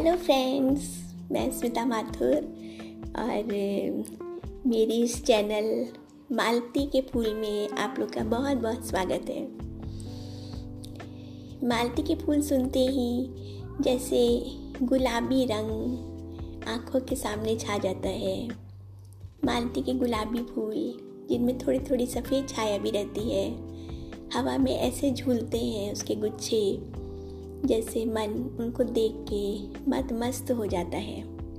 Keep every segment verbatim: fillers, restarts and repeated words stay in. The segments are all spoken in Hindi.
हेलो फ्रेंड्स, मैं स्मिता माथुर और मेरी इस चैनल मालती के फूल में आप लोग का बहुत बहुत स्वागत है। मालती के फूल सुनते ही जैसे गुलाबी रंग आँखों के सामने छा जाता है। मालती के गुलाबी फूल जिनमें थोड़ी थोड़ी सफ़ेद छाया भी रहती है, हवा में ऐसे झूलते हैं उसके गुच्छे, जैसे मन उनको देख के मत मस्त हो जाता है।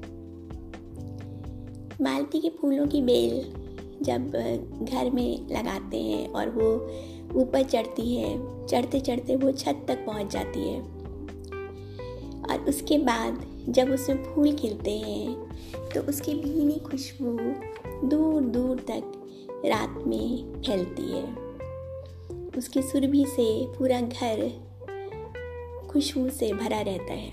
मालती के फूलों की बेल जब घर में लगाते हैं और वो ऊपर चढ़ती है, चढ़ते चढ़ते वो छत तक पहुंच जाती है और उसके बाद जब उसमें फूल खिलते हैं तो उसकी भीनी खुशबू दूर दूर तक रात में फैलती है। उसकी सुरभि से पूरा घर खुशबू से भरा रहता है।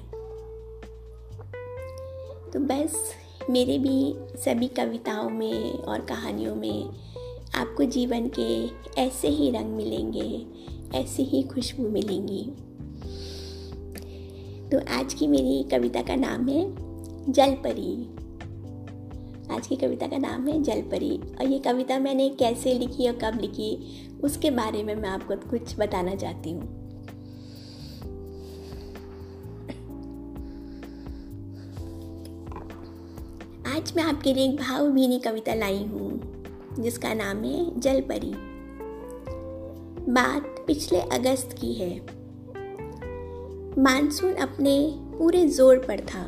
तो बस मेरे भी सभी कविताओं में और कहानियों में आपको जीवन के ऐसे ही रंग मिलेंगे, ऐसी ही खुशबू मिलेंगी। तो आज की मेरी कविता का नाम है जलपरी। आज की कविता का नाम है जलपरी और ये कविता मैंने कैसे लिखी और कब लिखी उसके बारे में मैं आपको कुछ बताना चाहती हूँ। आज मैं आपके लिए एक भावभीनी कविता लाई हूँ जिसका नाम है जलपरी। बात पिछले अगस्त की है। मानसून अपने पूरे जोर पर था।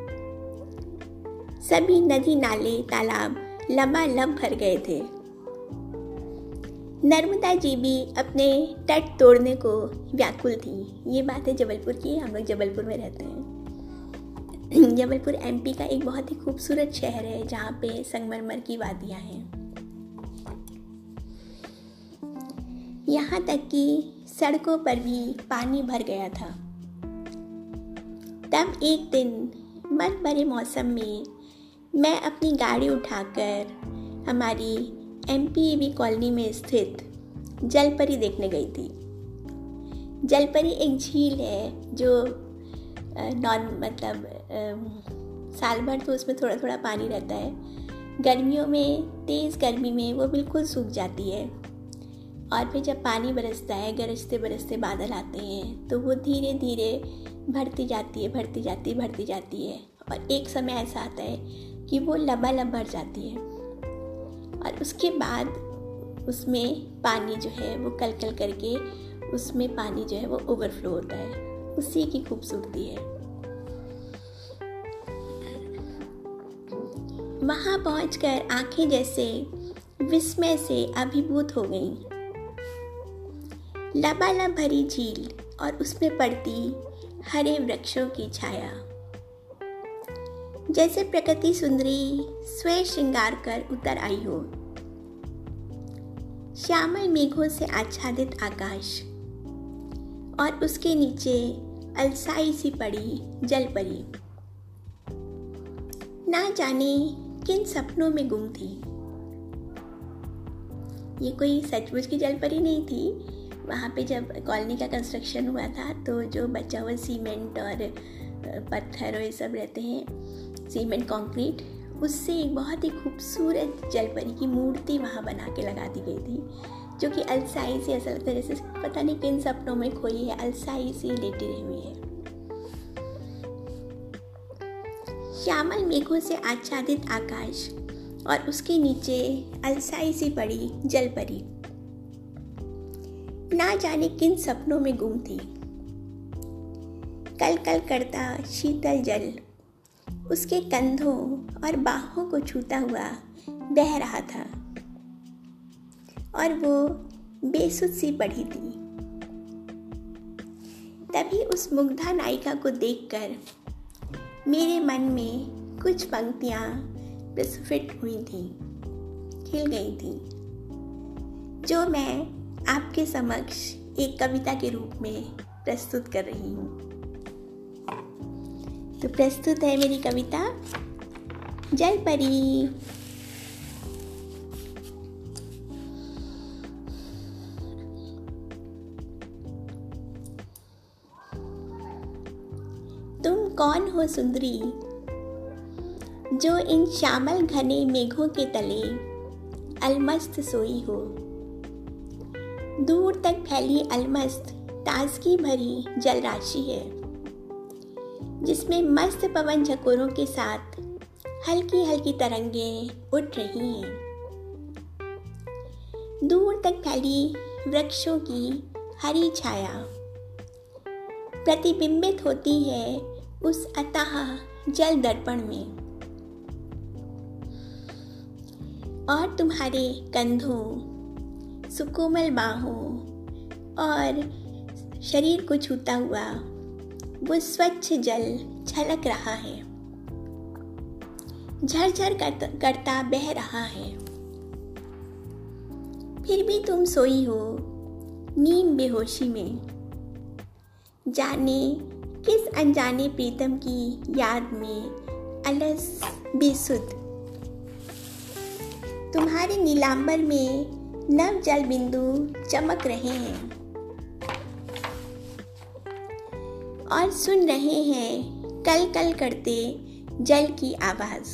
सभी नदी नाले तालाब लबालब भर गए थे। नर्मदा जी भी अपने तट तोड़ने को व्याकुल थी। ये बात है जबलपुर की। हम लोग जबलपुर में रहते हैं। जबलपुर एमपी का एक बहुत ही खूबसूरत शहर है जहाँ पे संगमरमर की वादियाँ हैं। यहाँ तक कि सड़कों पर भी पानी भर गया था। तब एक दिन मन भरे मौसम में मैं अपनी गाड़ी उठाकर हमारी एमपीवी कॉलोनी में स्थित जलपरी देखने गई थी। जलपरी एक झील है जो नॉन मतलब आ, साल भर तो उसमें थोड़ा थोड़ा पानी रहता है। गर्मियों में, तेज़ गर्मी में वो बिल्कुल सूख जाती है और फिर जब पानी बरसता है, गरजते बरसते बादल आते हैं तो वो धीरे धीरे भरती जाती है भरती जाती है भरती जाती है और एक समय ऐसा आता है कि वो लबालब भर जाती है और उसके बाद उसमें पानी जो है वो कल कल करके उसमें पानी जो है वो ओवरफ्लो होता है। उसी की खूबसूरती है। वहां पहुंचकर आंखें जैसे विस्मय से अभिभूत हो गईं। लबालब भरी झील और उसमें पड़ती हरे वृक्षों की छाया, जैसे प्रकृति सुंदरी स्वयं श्रृंगार कर उतर आई हो। श्यामल मेघों से आच्छादित आकाश और उसके नीचे अलसाई सी पड़ी जलपरी ना जाने किन सपनों में गुम थी। ये कोई सचमुच की जलपरी नहीं थी। वहाँ पे जब कॉलोनी का कंस्ट्रक्शन हुआ था तो जो बचा हुआ सीमेंट और पत्थर और ये सब रहते हैं, सीमेंट कंक्रीट, उससे एक बहुत ही खूबसूरत जलपरी की मूर्ति वहाँ बना के लगा दी गई थी, जो कि अलसाई से ऐसा लगता है जैसे पता नहीं किन सपनों में खोई है, अलसाई से लेटी रही हुई है। श्यामल मेघों से आच्छादित आकाश और उसके नीचे अलसाई सी पड़ी जलपरी ना जाने किन सपनों में गुम थी। कल कल करता शीतल जल उसके कंधों और बाहों को छूता हुआ बह रहा था और वो बेसुध सी पड़ी थी। तभी उस मुग्धा नायिका को देखकर मेरे मन में कुछ पंक्तियां प्रस्फुटित हुई थीं, खिल गई थीं, जो मैं आपके समक्ष एक कविता के रूप में प्रस्तुत कर रही हूँ। तो प्रस्तुत है मेरी कविता जलपरी। तुम कौन हो सुंदरी, जो इन श्यामल घने मेघों के तले अलमस्त सोई हो। दूर तक फैली अलमस्त ताजगी भरी जलराशि है, जिसमें मस्त पवन झकोरों के साथ हल्की हल्की तरंगें उठ रही हैं। दूर तक फैली वृक्षों की हरी छाया प्रतिबिंबित होती है उस अथाह जल दर्पण में, और तुम्हारे कंधों, सुकोमल बाहों और शरीर को छूता हुआ वो स्वच्छ जल छलक रहा है, झरझर करता बह रहा है। फिर भी तुम सोई हो नीम बेहोशी में, जाने किस अनजाने प्रीतम की याद में अलस बेसुध। तुम्हारे नीलांबर में नव जल बिंदु चमक रहे हैं और सुन रहे हैं कल कल करते जल की आवाज।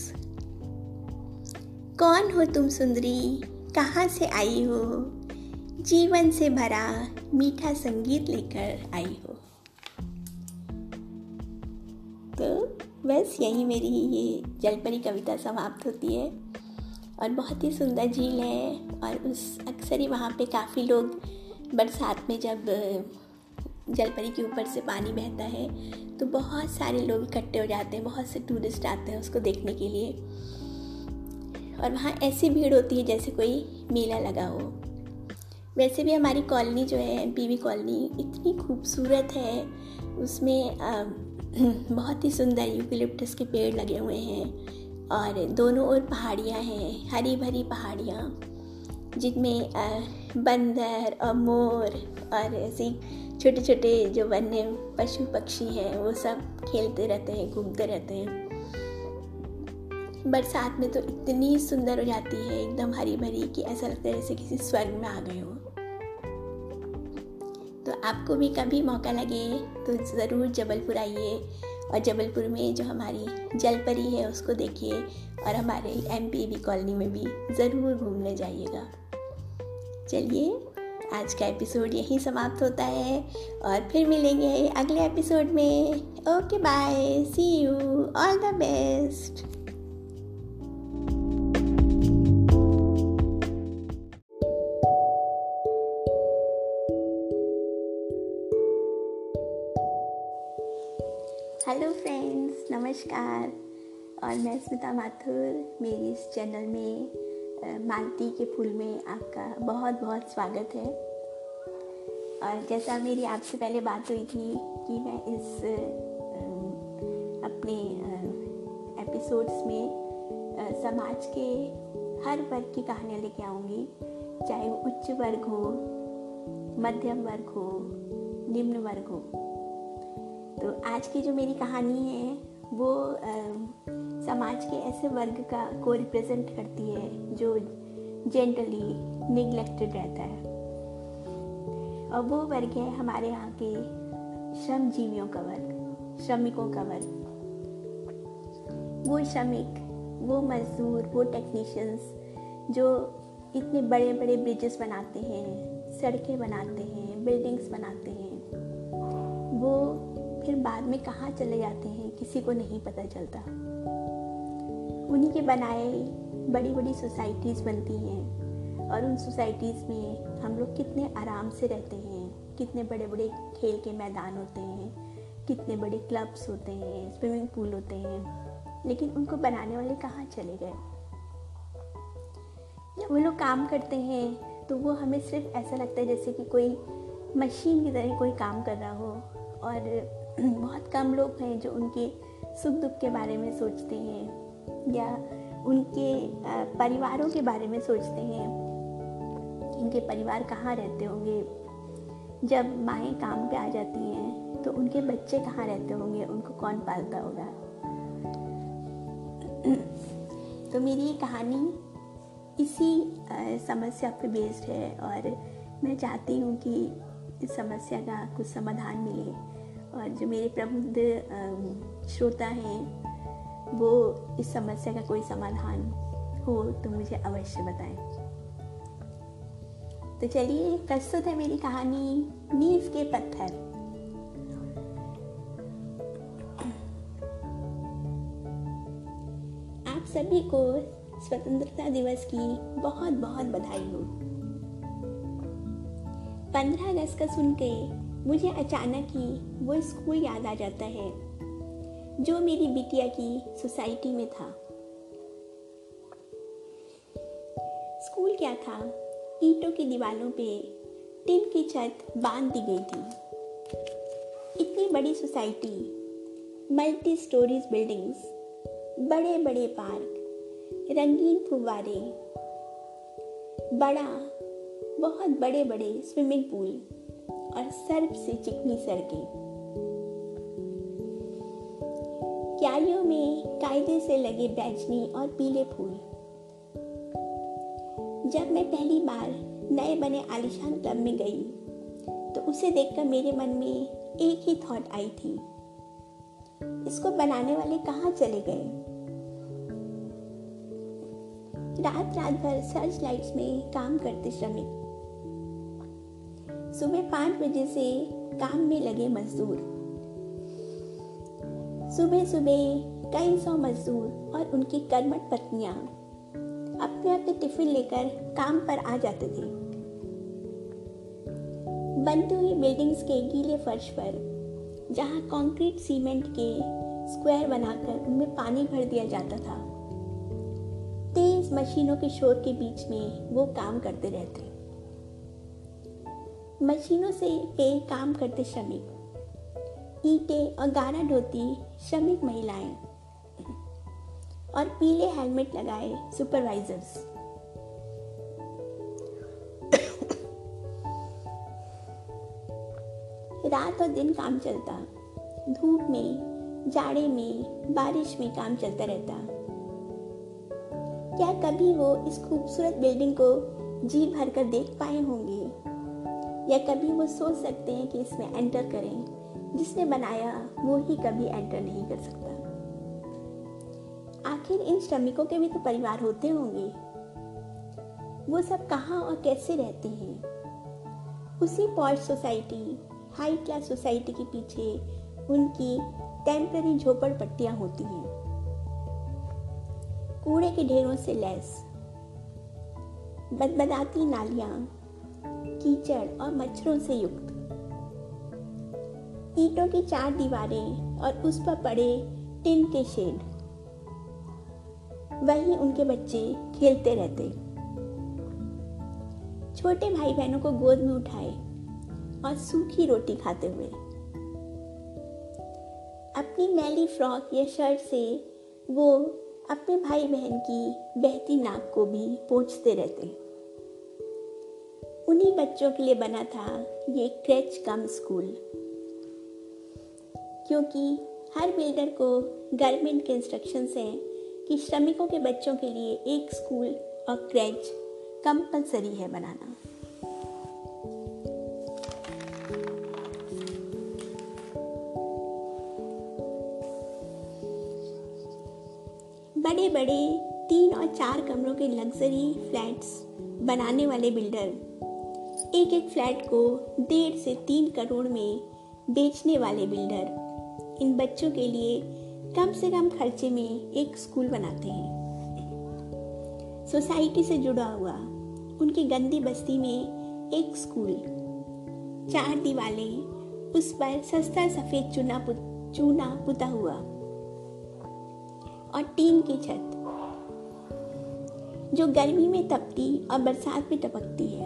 कौन हो तुम सुंदरी, कहाँ से आई हो, जीवन से भरा मीठा संगीत लेकर आई हो। तो बस यही मेरी ये जलपरी कविता समाप्त होती है। और बहुत ही सुंदर झील है, और उस अक्सर ही वहाँ पे काफ़ी लोग बरसात में जब जलपरी के ऊपर से पानी बहता है तो बहुत सारे लोग इकट्ठे हो जाते हैं, बहुत से टूरिस्ट आते हैं उसको देखने के लिए, और वहाँ ऐसी भीड़ होती है जैसे कोई मेला लगा हो। वैसे भी हमारी कॉलोनी जो है एमपीवी कॉलोनी इतनी खूबसूरत है, उसमें आ, बहुत ही सुंदर यूकेलिप्टस के पेड़ लगे हुए हैं और दोनों ओर पहाड़ियाँ हैं, हरी भरी पहाड़ियाँ, जिनमें बंदर और मोर और ऐसे छोटे छोटे जो वन्य पशु पक्षी हैं वो सब खेलते रहते हैं, घूमते रहते हैं। बरसात में तो इतनी सुंदर हो जाती है, एकदम हरी भरी, कि ऐसा लगता है जैसे किसी स्वर्ग में आ गए हो। तो आपको भी कभी मौका लगे तो ज़रूर जबलपुर आइए, और जबलपुर में जो हमारी जलपरी है उसको देखिए, और हमारे एमपीवी कॉलोनी में भी ज़रूर घूमने जाइएगा। चलिए, आज का एपिसोड यहीं समाप्त होता है, और फिर मिलेंगे अगले एपिसोड में। Okay, bye, see you, all the best. Hello friends, नमस्कार, और मैं स्मिता माथुर। मेरी इस चैनल में मालती के फूल में आपका बहुत बहुत स्वागत है। और जैसा मेरी आपसे पहले बात हुई थी कि मैं इस अपने एपिसोड्स में समाज के हर वर्ग की कहानियाँ लेके आऊँगी, चाहे वो उच्च वर्ग हो, मध्यम वर्ग हो, निम्न वर्ग हो। तो आज की जो मेरी कहानी है वो आ, समाज के ऐसे वर्ग का को रिप्रेजेंट करती है जो जेंटली निग्लेक्टेड रहता है, और वो वर्ग है हमारे यहाँ के श्रमजीवियों का वर्ग, श्रमिकों का वर्ग। वो श्रमिक, वो मजदूर, वो टेक्नीशियंस जो इतने बड़े बड़े ब्रिजेस बनाते हैं, सड़कें बनाते हैं, बिल्डिंग्स बनाते हैं, वो फिर बाद में कहाँ चले जाते हैं किसी को नहीं पता चलता। उन्हीं के बनाए बड़ी बड़ी सोसाइटीज़ बनती हैं, और उन सोसाइटीज़ में हम लोग कितने आराम से रहते हैं, कितने बड़े बड़े खेल के मैदान होते हैं, कितने बड़े क्लब्स होते हैं, स्विमिंग पूल होते हैं, लेकिन उनको बनाने वाले कहाँ चले गए। जब वो लोग काम करते हैं तो वो हमें सिर्फ ऐसा लगता है जैसे कि कोई मशीन की तरह कोई काम कर रहा हो, और बहुत कम लोग हैं जो उनके सुख दुख के बारे में सोचते हैं या उनके परिवारों के बारे में सोचते हैं। इनके परिवार कहाँ रहते होंगे, जब माएँ काम पे आ जाती हैं तो उनके बच्चे कहाँ रहते होंगे, उनको कौन पालता होगा। तो मेरी ये कहानी इसी समस्या पे बेस्ड है, और मैं चाहती हूँ कि इस समस्या का कुछ समाधान मिले और जो मेरे प्रबुद्ध श्रोता हैं वो इस समस्या का कोई समाधान हो तो मुझे अवश्य बताएं। तो चलिए, प्रस्तुत है मेरी कहानी नींव के पत्थर। आप सभी को स्वतंत्रता दिवस की बहुत बहुत बधाई हो। पंद्रह अगस्त का सुन के मुझे अचानक ही वो स्कूल याद आ जाता है जो मेरी बिटिया की सोसाइटी में था। स्कूल क्या था, ईंटों की दीवारों पे टिन की छत बांध दी गई थी। इतनी बड़ी सोसाइटी, मल्टी स्टोरीज बिल्डिंग्स, बड़े बड़े पार्क, रंगीन फुव्वारे, बड़ा बहुत बड़े बड़े स्विमिंग पूल और सर्फ से चिकनी सड़कें। क्यारियों में कायदे से लगे बैजनी और पीले फूल। जब मैं पहली बार नए बने आलीशान क्लब में गई तो उसे देखकर मेरे मन में एक ही थॉट आई थी, इसको बनाने वाले कहाँ चले गए। रात रात भर सर्च लाइट्स में काम करते श्रमिक, सुबह पाँच बजे से काम में लगे मजदूर, सुबह सुबह कई सौ मजदूर और उनकी कर्मठ पत्नियां अपने अपने टिफिन लेकर काम पर आ जाते थे। बनती हुई बिल्डिंग्स के गीले फर्श पर जहां कंक्रीट सीमेंट के स्क्वायर बनाकर उनमें पानी भर दिया जाता था, तेज मशीनों के शोर के बीच में वो काम करते रहते। मशीनों से पे काम करते श्रमिक, ईंटें और गारा ढोती श्रमिक महिलाएं और पीले हेलमेट लगाए सुपरवाइजर्स। रात और दिन काम चलता, धूप में, जाड़े में, बारिश में काम चलता रहता। क्या कभी वो इस खूबसूरत बिल्डिंग को जी भर कर देख पाए होंगे, या कभी वो सोच सकते हैं कि इसमें एंटर करें। जिसने बनाया वो ही कभी एंटर नहीं कर सकता। आखिर इन श्रमिकों के भी तो परिवार होते होंगे। वो सब कहाँ और कैसे रहते हैं। उसी posh society, high class society के पीछे उनकी टेम्पररी झोपड़पट्टियां होती हैं, कूड़े के ढेरों से लैस, बदबदाती नालियां, कीचड़ और मच्छरों से युक्त, ईंटों की चार दीवारें और उस पर पड़े टिन के शेड। वहीं उनके बच्चे खेलते रहते, छोटे भाई बहनों को गोद में उठाए और सूखी रोटी खाते हुए। अपनी मैली फ्रॉक या शर्ट से वो अपने भाई बहन की बहती नाक को भी पोंछते रहते। उन्हीं बच्चों के लिए बना था ये क्रेच कम स्कूल, क्योंकि हर बिल्डर को गवर्नमेंट के इंस्ट्रक्शंस हैं कि श्रमिकों के बच्चों के लिए एक स्कूल और क्रेच कंपलसरी है बनाना। बड़े बड़े तीन और चार कमरों के लग्जरी फ्लैट्स बनाने वाले बिल्डर, एक एक फ्लैट को डेढ़ से तीन करोड़ में बेचने वाले बिल्डर इन बच्चों के लिए कम से कम खर्चे में एक स्कूल बनाते हैं। सोसाइटी से जुड़ा हुआ उनकी गंदी बस्ती में एक स्कूल, चार दीवारें, उस पर सस्ता सफेद चूना पुत, चूना पुता हुआ और टीन की छत जो गर्मी में तपती और बरसात में टपकती है।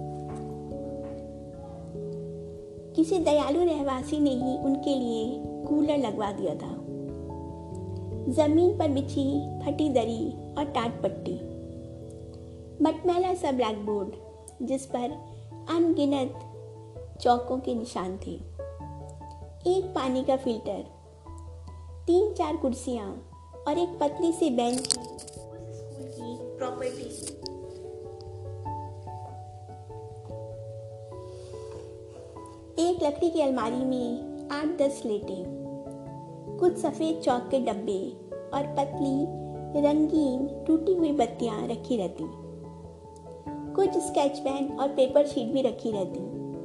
किसी दयालु रहवासी ने ही उनके लिए कूलर लगवा दिया था। जमीन पर बिछी फटी दरी और टाट पट्टी, मटमैला सा ब्लैक बोर्ड जिस पर अनगिनत चौकों के निशान थे, एक पानी का फिल्टर, तीन चार कुर्सियां और एक पतली सी बेंच उस स्कूल की प्रॉपर्टी थी। एक लकड़ी की अलमारी में आठ दस लेटें, कुछ सफ़ेद चौक के डब्बे और पतली रंगीन टूटी हुई बत्तियां रखी रहती। कुछ स्केच पेन और पेपर शीट भी रखी रहती।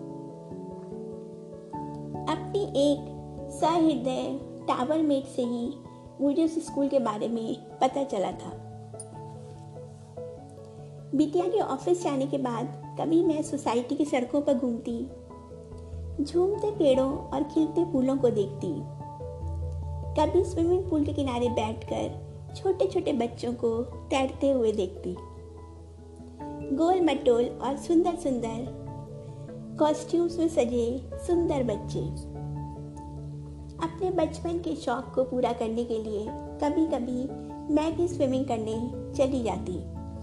अपनी एक सहृदय टावर मेट से ही मुझे उस स्कूल के बारे में पता चला था। बिटिया के ऑफिस जाने के बाद कभी मैं सोसाइटी की सड़कों पर घूमती, झूमते पेड़ों और खिलते फूलों को देखती, कभी स्विमिंग पूल के किनारे बैठकर छोटे छोटे बच्चों को तैरते हुए देखती। गोल मटोल और सुंदर सुंदर कॉस्ट्यूम्स में सजे सुंदर बच्चे। अपने बचपन के शौक को पूरा करने के लिए कभी कभी मैं भी स्विमिंग करने चली जाती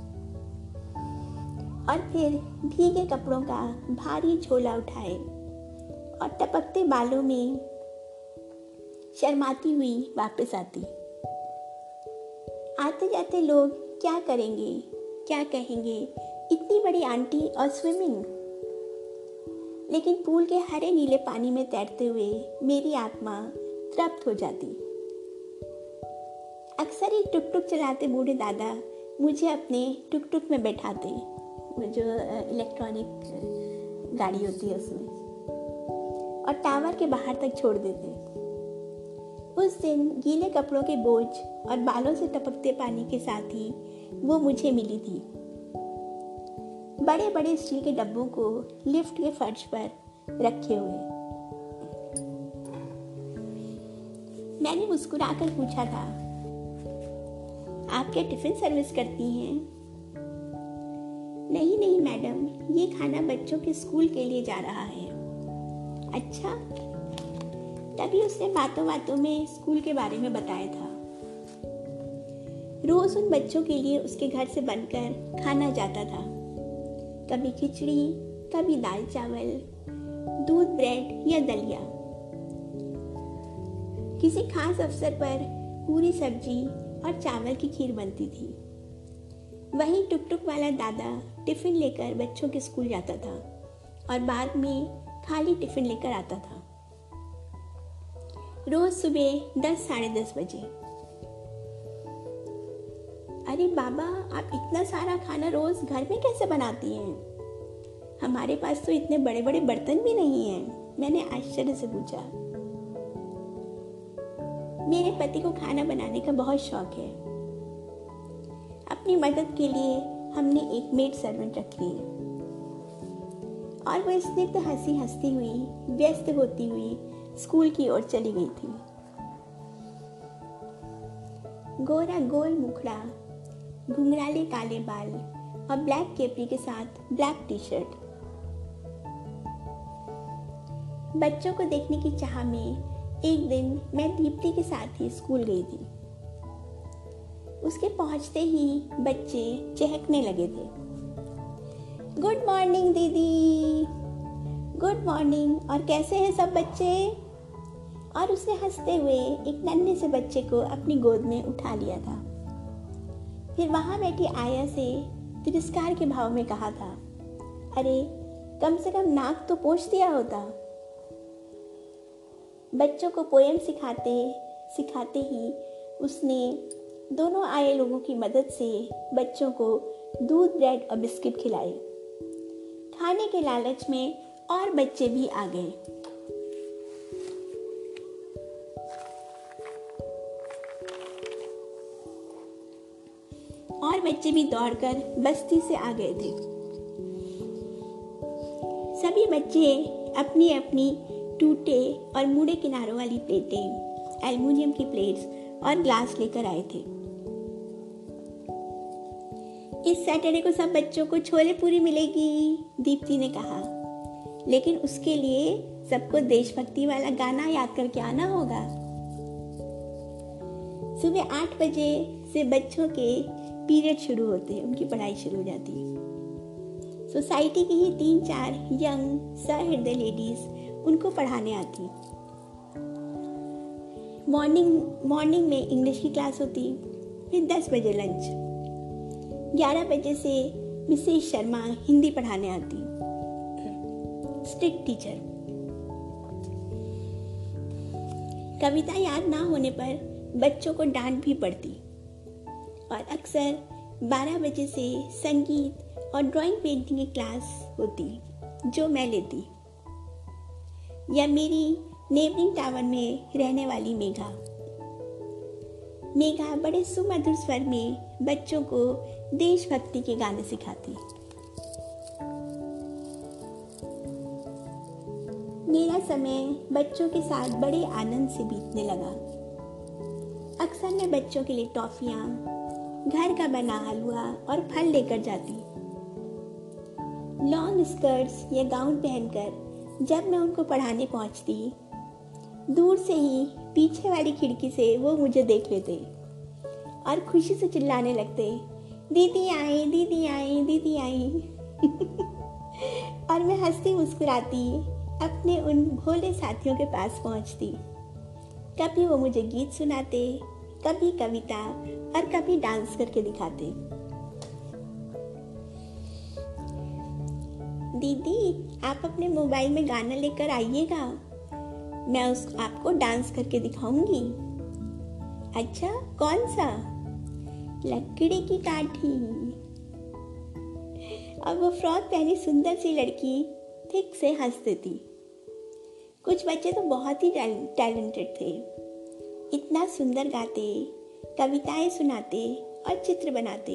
और फिर भीगे कपड़ों का भारी झोला उठाए और टपकते बालों में शर्माती हुई वापस आती। आते जाते लोग क्या करेंगे, क्या कहेंगे, इतनी बड़ी आंटी और स्विमिंग। लेकिन पूल के हरे नीले पानी में तैरते हुए मेरी आत्मा तृप्त हो जाती। अक्सर ही टुक टुक चलाते बूढ़े दादा मुझे अपने टुक टुक में बैठाते, वो जो इलेक्ट्रॉनिक गाड़ी होती है उसमें, और टावर के बाहर तक छोड़ देते। उस दिन गीले कपड़ों के बोझ और बालों से टपकते पानी के साथ ही वो मुझे मिली थी। बड़े बड़े स्टील के डब्बों को लिफ्ट के फर्श पर रखे हुए। मैंने मुस्कुराकर पूछा था, आप क्या टिफिन सर्विस करती हैं? नहीं नहीं मैडम, ये खाना बच्चों के स्कूल के लिए जा रहा है। अच्छा। तभी उसने बातों बातों में स्कूल के बारे में बताया था। रोज उन बच्चों के लिए उसके घर से बनकर खाना जाता था, कभी खिचड़ी, कभी दाल चावल, दूध ब्रेड या दलिया। किसी खास अवसर पर पूरी सब्जी और चावल की खीर बनती थी। वहीं टुक टुक वाला दादा टिफिन लेकर बच्चों के स्कूल जाता था और बाद में खाली टिफिन लेकर आता था। रोज सुबह दस साढ़े दस बजे। अरे बाबा, आप इतना सारा खाना रोज घर में कैसे बनाती हैं? हमारे पास तो इतने बड़े बड़े बर्तन भी नहीं हैं, मैंने आश्चर्य से पूछा। मेरे पति को खाना बनाने का बहुत शौक है। अपनी मदद के लिए हमने एक मेड सर्वेंट रखी है और वो स्निग्ध हंसी हंसती हुई, व्यस्त होती हुई स्कूल की ओर चली गई थी। गोरा गोल मुखड़ा, घुंघराले काले बाल और ब्लैक केपरी के साथ ब्लैक टी शर्ट। बच्चों को देखने की चाह में एक दिन मैं दीप्ति के साथ ही स्कूल गई थी। उसके पहुंचते ही बच्चे चहकने लगे थे। गुड मॉर्निंग दीदी, गुड मॉर्निंग, और कैसे हैं सब बच्चे? और उसने हंसते हुए एक नन्हे से बच्चे को अपनी गोद में उठा लिया था। फिर वहां बैठी आया से तिरस्कार के भाव में कहा था, अरे कम से कम नाक तो पोंछ दिया होता। बच्चों को पोएम सिखाते सिखाते ही उसने दोनों आए लोगों की मदद से बच्चों को दूध ब्रेड और बिस्किट खिलाए। खाने के लालच में और बच्चे भी आ गए। और बच्चे भी दौड़कर बस्ती से आ गए थे। सभी बच्चे अपनी अपनी टूटे और मुड़े किनारों वाली प्लेटें, एल्युमिनियम की प्लेट्स और ग्लास लेकर आए थे। इस सैटरडे को सब बच्चों को छोले पूरी मिलेगी, दीप्ति ने कहा, लेकिन उसके लिए सबको देशभक्ति वाला गाना याद करके आना होगा। सुबह आठ बजे से बच्चों के पीरियड शुरू होते हैं, उनकी पढ़ाई शुरू हो जाती है। सोसाइटी की ही तीन चार यंग सहृदय लेडीज उनको पढ़ाने आती। मॉर्निंग मॉर्निंग में इंग्लिश की क्लास होती, फिर दस बजे लंच, ग्यारह बजे से मिसेस शर्मा हिंदी पढ़ाने आती, स्ट्रिक्ट टीचर। कविता याद ना होने पर बच्चों को डांट भी पड़ती और अक्सर बारह बजे से संगीत और ड्राइंग पेंटिंग की क्लास होती जो मैं लेती। या मेरी नेबरिंग टावर में रहने वाली मेघा मेघा बड़े सुमधुर स्वर में बच्चों को देशभक्ति के गाने सिखाती। मेरा समय बच्चों के साथ बड़े आनंद से बीतने लगा। अक्सर मैं बच्चों के लिए टॉफियाँ, घर का बना हलवा और फल लेकर जाती। लॉन्ग स्कर्ट्स या गाउन पहनकर जब मैं उनको पढ़ाने पहुंचती, दूर से ही पीछे वाली खिड़की से वो मुझे देख लेते और खुशी से चिल्लाने लगते, दीदी आई, दीदी आई, दीदी आई। और मैं हंसती मुस्कुराती अपने उन भोले साथियों के पास पहुंचती। कभी वो मुझे गीत सुनाते, कभी कविता और कभी डांस करके दिखाते। दीदी, आप अपने मोबाइल में गाना लेकर आइएगा, मैं उस आपको डांस करके दिखाऊंगी। अच्छा, कौन सा? लकड़ी की काठी। और वो फ्रॉक पहनी सुंदर सी लड़की ठीक से हंस देती। कुछ बच्चे तो बहुत ही टैलेंटेड थे, इतना सुंदर गाते, कविताएं सुनाते और चित्र बनाते।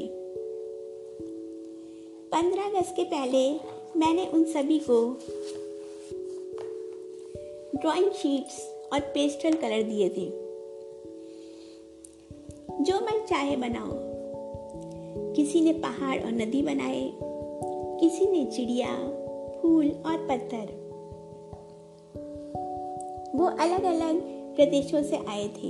पंद्रह अगस्त के पहले मैंने उन सभी को ड्राइंग शीट्स और पेस्टल कलर दिए थे। जो मन चाहे बनाओ। किसी ने पहाड़ और नदी बनाए, किसी ने चिड़िया, फूल और पत्थर। वो अलग अलग प्रदेशों से आए थे,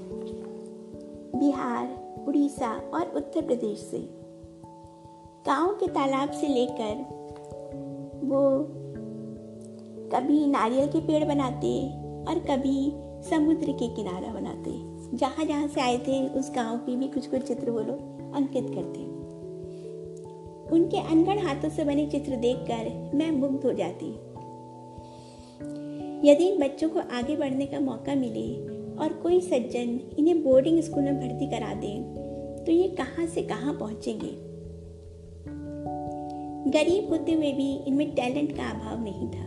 बिहार, उड़ीसा और उत्तर प्रदेश से। गांव के तालाब से लेकर वो कभी नारियल के पेड़ बनाते और कभी समुद्र के किनारा बनाते। जहाँ जहाँ से आए थे उस गांव की भी कुछ कुछ चित्र वो लोग अंकित करते। उनके अनगढ़ हाथों से बने चित्र देखकर मैं मुग्ध हो जाती। यदि इन बच्चों को आगे बढ़ने का मौका मिले और कोई सज्जन इन्हें बोर्डिंग स्कूल में भर्ती करा दे तो ये कहाँ से कहाँ पहुंचेंगे। गरीब होते हुए भी इनमें टैलेंट का अभाव नहीं था।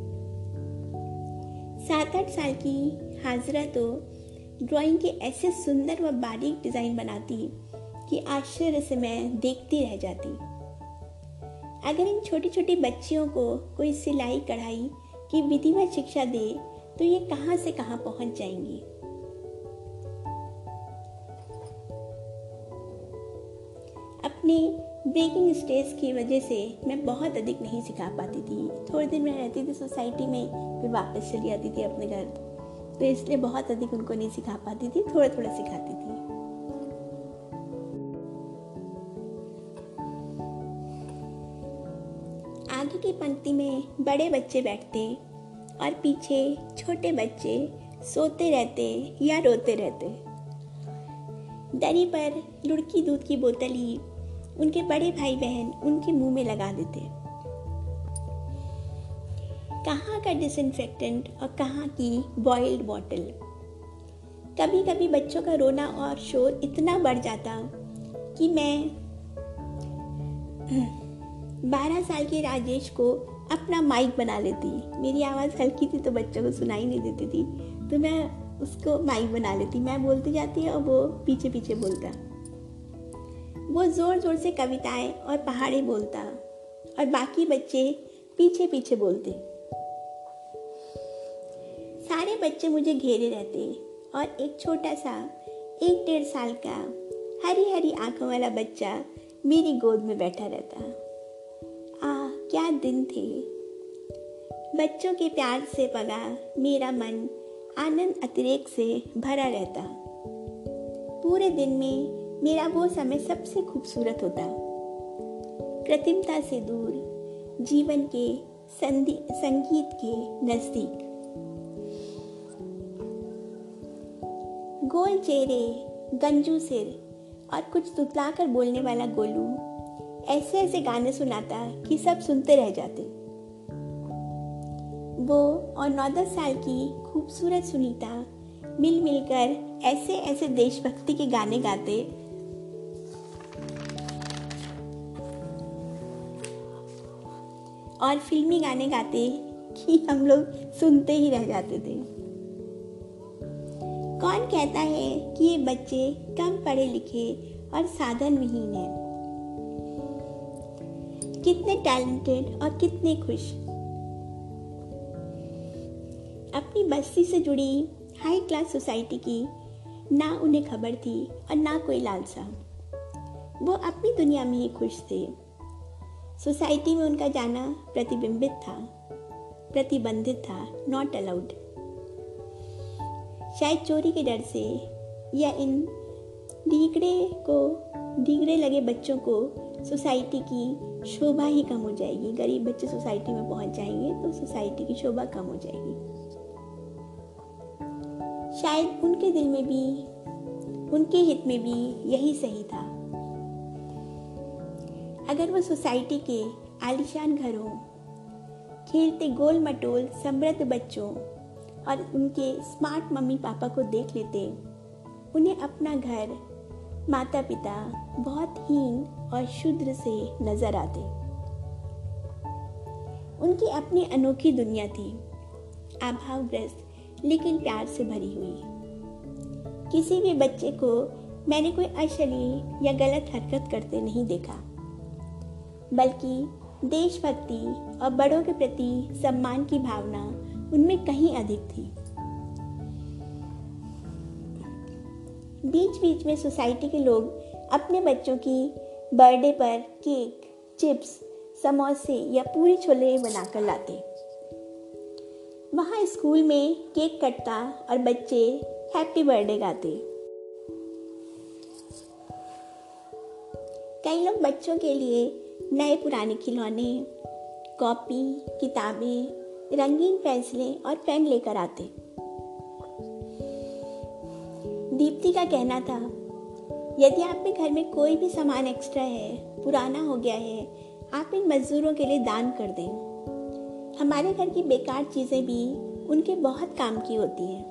सात आठ साल की हाजरा तो ड्राइंग के ऐसे सुंदर व बारीक डिजाइन बनाती कि आश्चर्य से मैं देखती रह जाती। अगर इन छोटी छोटी बच्चियों को कोई सिलाई कढ़ाई की विधिवत शिक्षा दे तो ये कहाँ से कहाँ पहुंच जाएंगी। अपने ब्रेकिंग स्टेज की वजह से मैं बहुत अधिक नहीं सिखा पाती थी। थोड़े दिन मैं रहती थी सोसाइटी में, फिर वापस चली आती थी अपने घर, तो इसलिए बहुत अधिक उनको नहीं सिखा पाती थी, थोड़ा थोड़ा सिखाती थी। आगे की पंक्ति में बड़े बच्चे बैठते और पीछे छोटे बच्चे सोते रहते या रोते रहते। दरी पर लुढ़की दूध की बोतल ही उनके बड़े भाई बहन उनके मुंह में लगा देते। कहाँ का डिसइंफेक्टेंट और कहाँ की बॉइल्ड बॉटल। कभी कभी बच्चों का रोना और शोर इतना बढ़ जाता कि मैं बारह साल के राजेश को अपना माइक बना लेती। मेरी आवाज़ हल्की थी तो बच्चों को सुनाई नहीं देती थी, तो मैं उसको माइक बना लेती। मैं बोलती जाती और वो पीछे पीछे बोलता। वो ज़ोर ज़ोर से कविताएं और पहाड़े बोलता और बाकी बच्चे पीछे पीछे बोलते। सारे बच्चे मुझे घेरे रहते और एक छोटा सा एक डेढ़ साल का हरी हरी आंखों वाला बच्चा मेरी गोद में बैठा रहता। आह, क्या दिन थे। बच्चों के प्यार से पगा मेरा मन आनंद अतिरेक से भरा रहता। पूरे दिन में मेरा वो समय सबसे खूबसूरत होता। कृत्रिमता से दूर, जीवन के संगीत के नजदीक। गोल चेहरे, गंजू सिर और कुछ तुतलाकर बोलने वाला गोलू ऐसे ऐसे गाने सुनाता कि सब सुनते रह जाते। वो और नौ दस साल की खूबसूरत सुनीता मिल मिलकर ऐसे ऐसे देशभक्ति के गाने गाते और फिल्मी गाने गाते कि हम लोग सुनते ही रह जाते थे। कौन कहता है कि ये बच्चे कम पढ़े लिखे और साधन विहीन हैं? कितने टैलेंटेड और कितने खुश। अपनी बस्ती से जुड़ी हाई क्लास सोसाइटी की ना उन्हें खबर थी और ना कोई लालसा। वो अपनी दुनिया में ही खुश थे। सोसाइटी में उनका जाना प्रतिबिंबित था, प्रतिबंधित था, नॉट अलाउड। शायद चोरी के डर से या इन ढीगड़े को ढीगड़े लगे बच्चों को सोसाइटी की शोभा ही कम हो जाएगी। गरीब बच्चे सोसाइटी में पहुंच जाएंगे तो सोसाइटी की शोभा कम हो जाएगी। शायद उनके दिल में भी, उनके हित में भी यही सही था। अगर वो सोसाइटी के आलीशान घरों, खेलते गोल मटोल समृद्ध बच्चों और उनके स्मार्ट मम्मी पापा को देख लेते, उन्हें अपना घर, माता पिता बहुत हीन और शूद्र से नजर आते। उनकी अपनी अनोखी दुनिया थी, अभावग्रस्त लेकिन प्यार से भरी हुई। किसी भी बच्चे को मैंने कोई अश्लील या गलत हरकत करते नहीं देखा, बल्कि देशभक्ति और बड़ों के प्रति सम्मान की भावना उनमें कहीं अधिक थी। बीच बीच में सोसाइटी के लोग अपने बच्चों की बर्थडे पर केक, चिप्स, समोसे या पूरी छोले बनाकर लाते। वहाँ स्कूल में केक कटता और बच्चे हैप्पी बर्थडे गाते। कई लोग बच्चों के लिए नए पुराने खिलौने, कॉपी, किताबें, रंगीन पेंसिलें और पेन लेकर आते। दीप्ति का कहना था, यदि आप में घर में कोई भी सामान एक्स्ट्रा है, पुराना हो गया है, आप इन मजदूरों के लिए दान कर दें। हमारे घर की बेकार चीजें भी उनके बहुत काम की होती हैं।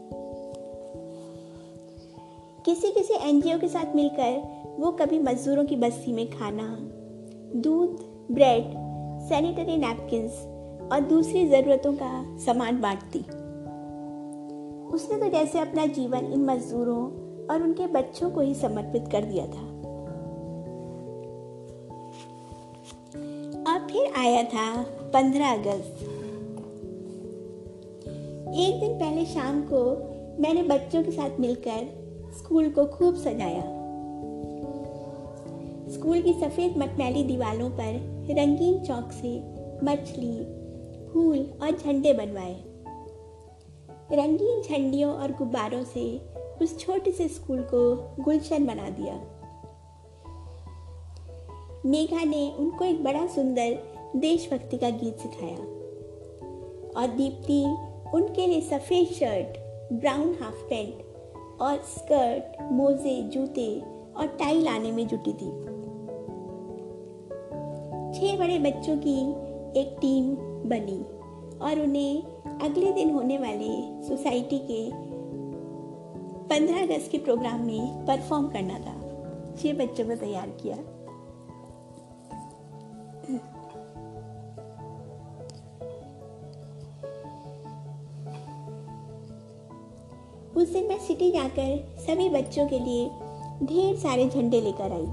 किसी किसी एनजीओ के साथ मिलकर वो कभी मजदूरों की बस्ती में खाना, दूध, ब्रेड, सैनिटरी नैपकिन्स और दूसरी ज़रूरतों का सामान बांटती। उसने तो जैसे अपना जीवन इन मजदूरों और उनके बच्चों को ही समर्पित कर दिया था। और फिर आया था पंद्रह अगस्त। एक दिन पहले शाम को मैंने बच्चों के साथ मिलकर स्कूल को खूब सजाया। स्कूल की सफेद मटमैली दीवारों पर रंगीन चौक से मछली, फूल और झंडे बनवाए। रंगीन झंडियों और गुब्बारों से उस छोटे से स्कूल को गुलशन बना दिया। मेघा ने उनको एक बड़ा सुंदर देशभक्ति का गीत सिखाया और दीप्ति उनके लिए सफेद शर्ट, ब्राउन हाफ पैंट और स्कर्ट, मोजे, जूते और टाई लाने में जुटी थी। छह बड़े बच्चों की एक टीम बनी और उन्हें अगले दिन होने वाले सोसाइटी के पंद्रह अगस्त के प्रोग्राम में परफॉर्म करना था। छह बच्चों को तैयार किया। उस दिन मैं सिटी जाकर सभी बच्चों के लिए ढेर सारे झंडे लेकर आई।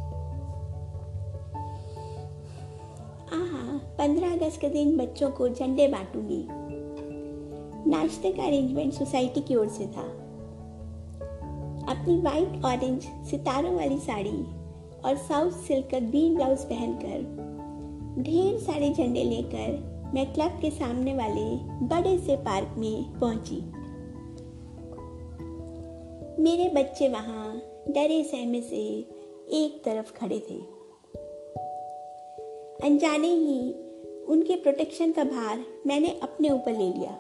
आहा, पंद्रह अगस्त के दिन बच्चों को झंडे बांटूंगी। नाश्ते का अरेंजमेंट सोसाइटी की ओर से था। अपनी वाइट ऑरेंज सितारों वाली साड़ी और साउथ सिल्क का ग्रीन ब्लाउज पहनकर ढेर सारे झंडे लेकर मैं क्लब के सामने वाले बड़े से पार्क में पहुंची। मेरे बच्चे वहां डरे सहमे से एक तरफ खड़े थे। अनजाने ही उनके प्रोटेक्शन का भार मैंने अपने ऊपर ले लिया।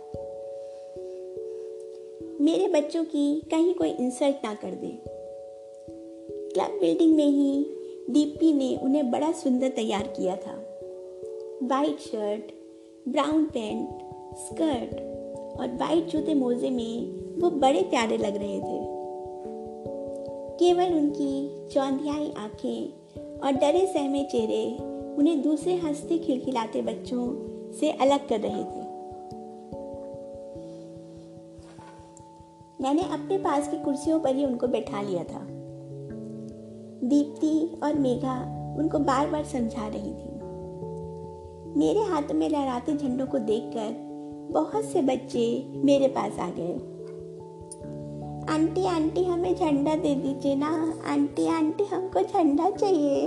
मेरे बच्चों की कहीं कोई इंसल्ट ना कर दे। क्लब बिल्डिंग में ही दीप्ति ने उन्हें बड़ा सुंदर तैयार किया था। White shirt, brown pant, skirt और वाइट जूते मोजे में वो बड़े प्यारे लग रहे थे। केवल उनकी चौंधियाई आंखें और डरे सहमे चेहरे उन्हें दूसरे हंसते खिलखिलाते बच्चों से अलग कर रहे थे। मैंने अपने पास की कुर्सियों पर ही उनको बैठा लिया था। दीप्ति और मेघा उनको बार बार समझा रही थी। मेरे हाथों में लहराते झंडों को देखकर बहुत से बच्चे मेरे पास आ गए। आंटी आंटी हमें झंडा दे दीजिए ना, आंटी आंटी हमको झंडा चाहिए।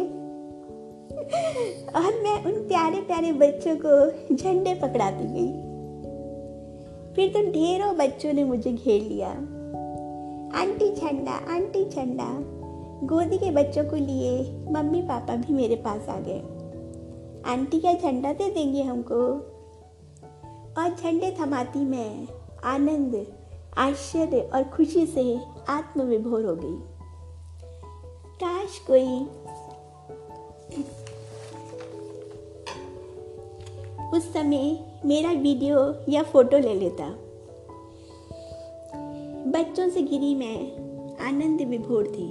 और मैं उन प्यारे प्यारे बच्चों को झंडे पकड़ाती गई। फिर तो ढेरों बच्चों ने मुझे घेर लिया। आंटी झंडा, आंटी झंडा। गोदी के बच्चों को लिए मम्मी पापा भी मेरे पास आ गए। आंटी क्या झंडा दे देंगे हमको? और झंडे थमाती मैं आनंद, आश्चर्य और खुशी से आत्मविभोर हो गई। काश कोई उस समय मेरा वीडियो या फोटो ले लेता। बच्चों से घिरी मैं आनंद विभोर थी।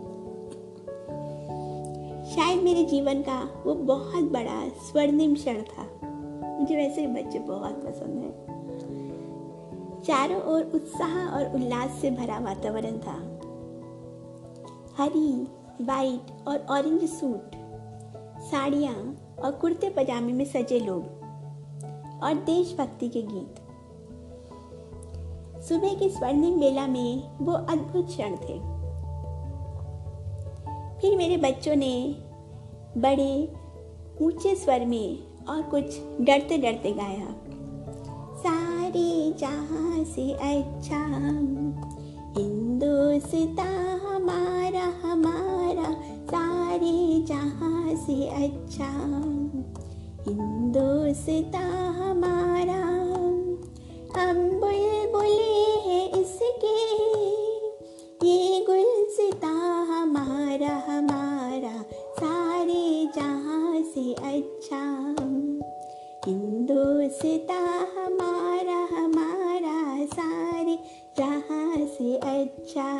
शायद मेरे जीवन का वो बहुत बड़ा स्वर्णिम क्षण था। मुझे वैसे बच्चे बहुत पसंद हैं। चारों ओर उत्साह और उल्लास से भरा वातावरण था। हरी, वाइट और ऑरेंज सूट, साड़ियाँ और कुर्ते पजामे में सजे लोग और देशभक्ति के गीत। सुबह की स्वर्णिम बेला में वो अद्भुत क्षण थे। फिर मेरे बच्चों ने बड़े ऊंचे स्वर में और कुछ डरते डरते गाया। सारे जहां से अच्छा हिंदुस्तान हमारा हमारा, सारे जहां से अच्छा हिंदुस्तान हमारा। हम बुलबुले हैं इसके, ये गुलसितां हमारा हमारा, सारे जहां से अच्छा हिंदुस्तान हमारा हमारा, सारे जहां से अच्छा।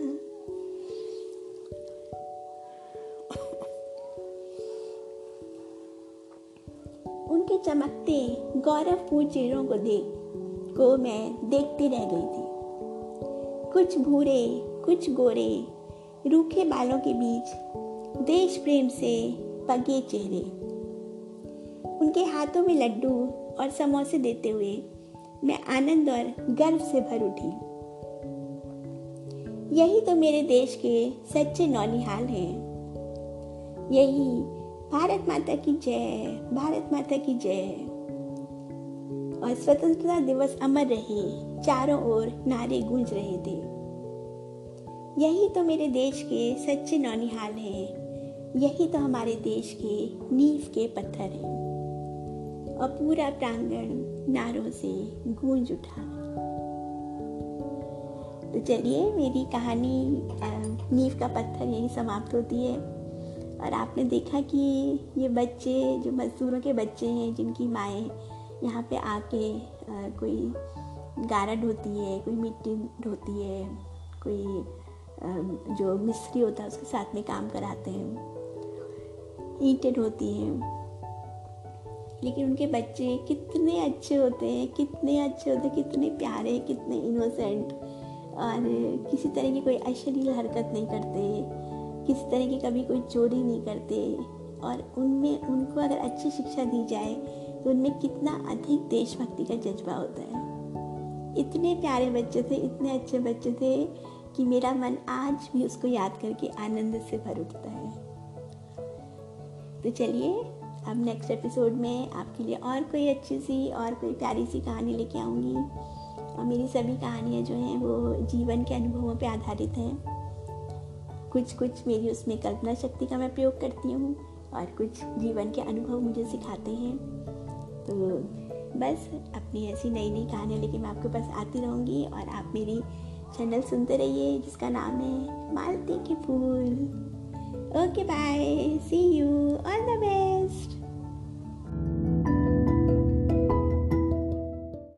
उनके चमकते गौरवपूर्ण चेहरों को देख को मैं देखती रह गई थी। कुछ भूरे, कुछ गोरे, रूखे बालों के बीच देश प्रेम से पगे चेहरे। उनके हाथों में लड्डू और समोसे देते हुए मैं आनंद और गर्व से भर उठी। यही तो मेरे देश के सच्चे नौनिहाल हैं। यही भारत माता की जय, भारत माता की जय। और स्वतंत्रता दिवस अमर रहे, चारों ओर नारे गूंज रहे थे। यही तो मेरे देश के सच्चे नौनिहाल हैं। यही तो हमारे देश के नींव के पत्थर हैं। और पूरा प्रांगण नारों से गूंज उठा। तो चलिए, मेरी कहानी नींव का पत्थर यही समाप्त होती है। और आपने देखा कि ये बच्चे जो मजदूरों के बच्चे हैं, जिनकी माएँ यहाँ पे आके आ, कोई गारा ढोती है, कोई मिट्टी ढोती है, कोई आ, जो मिस्त्री होता है उसके साथ में काम कराते हैं, ईंटें ढोती हैं। लेकिन उनके बच्चे कितने अच्छे होते हैं, कितने अच्छे होते हैं, कितने प्यारे, कितने इनोसेंट, और किसी तरह की कोई अश्लील हरकत नहीं करते, किसी तरह की कभी कोई चोरी नहीं करते। और उनमें उनको अगर अच्छी शिक्षा दी जाए तो उनमें कितना अधिक देशभक्ति का जज्बा होता है। इतने प्यारे बच्चे थे, इतने अच्छे बच्चे थे कि मेरा मन आज भी उसको याद करके आनंद से भर उठता है। तो चलिए, अब नेक्स्ट एपिसोड में आपके लिए और कोई अच्छी सी और कोई प्यारी सी कहानी लेके आऊँगी। और मेरी सभी कहानियाँ जो हैं वो जीवन के अनुभवों पे आधारित हैं। कुछ कुछ मेरी उसमें कल्पना शक्ति का मैं प्रयोग करती हूँ और कुछ जीवन के अनुभव मुझे सिखाते हैं। तो बस अपनी ऐसी नई नई कहानियाँ लेके मैं आपके पास आती रहूँगी और आप मेरी चैनल सुनते रहिए जिसका नाम है मालती के फूल। Okay, bye, see you, all the best.